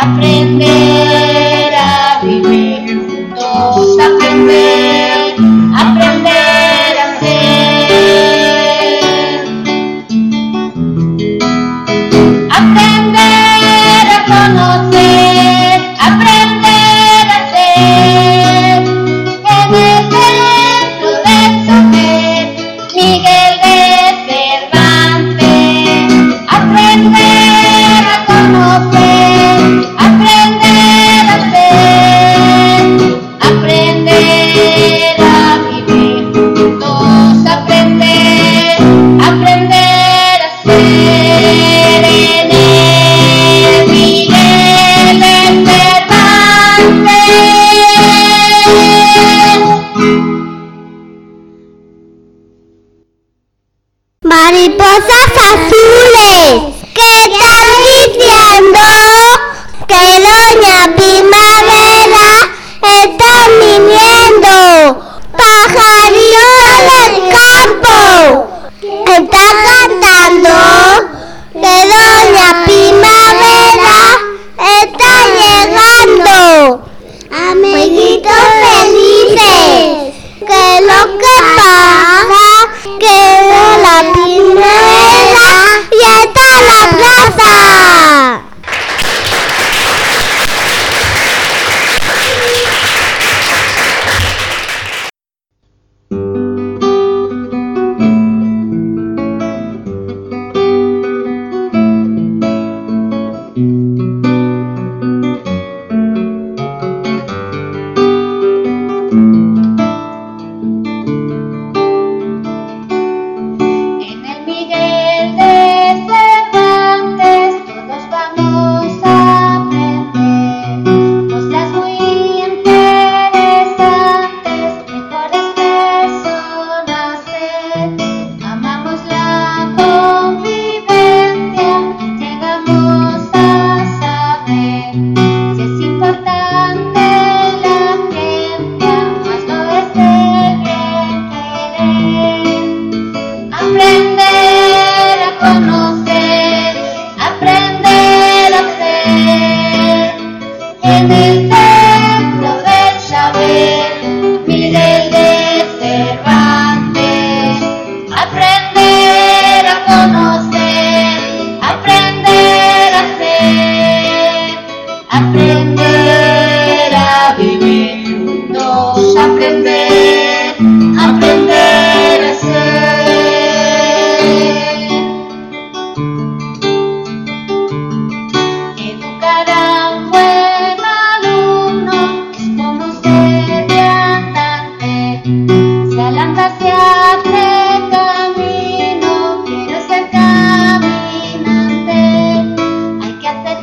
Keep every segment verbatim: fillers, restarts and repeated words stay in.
aprender a vivir juntos, aprender, aprender a ser, aprender a conocer, aprender a ser, en el templo del saber, Miguel de Cervantes, aprender a conocer, aprender a ser, aprender a vivir juntos, aprender, aprender a ser, en el Miguel de Cervantes. Mariposas azules, ¿qué están diciendo? Que doña Primavera está viniendo. Pajarillo del campo está cantando que doña Primavera está llegando. Amiguitos felices, que lo que pasa que la primavera ya está en la plaza. En el Miguel de Cervantes todos vamos a aprender cosas muy interesantes, mejores personas ser. Amamos la convivencia, llegamos a saber si es importante la gente, más no es el bien querer. Aprender a conocer, aprender a ser, en el templo del saber, Miguel de Cervantes. Aprender a conocer, aprender a ser, aprender a vivir juntos, aprender, aprender a ser. Educar a un buen alumno es como ser viandante. Si al andar se hace camino, quiero ser caminante. Hay que hacer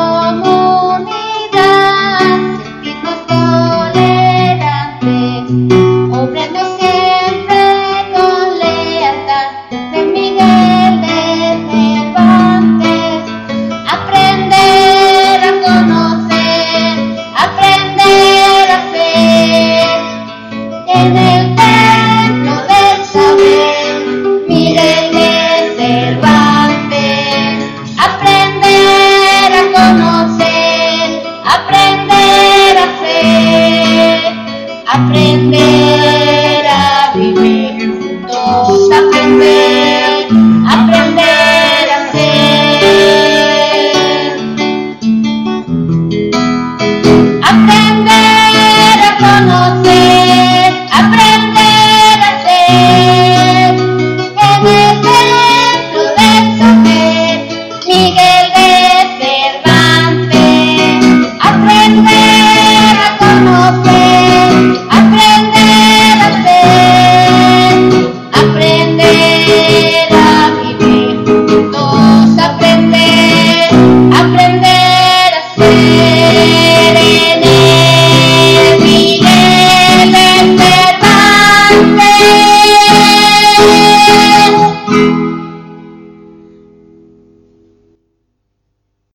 comunidad, sentirnos tolerantes, obrando siempre con lealtad, de Miguel de Cervantes. Aprender a conocer, aprender a ser, en el templo del saber, Miguel de Cervantes. Aprender a conocer, aprender a ser, aprender a vivir juntos, aprender, aprender a ser, aprender a conocer.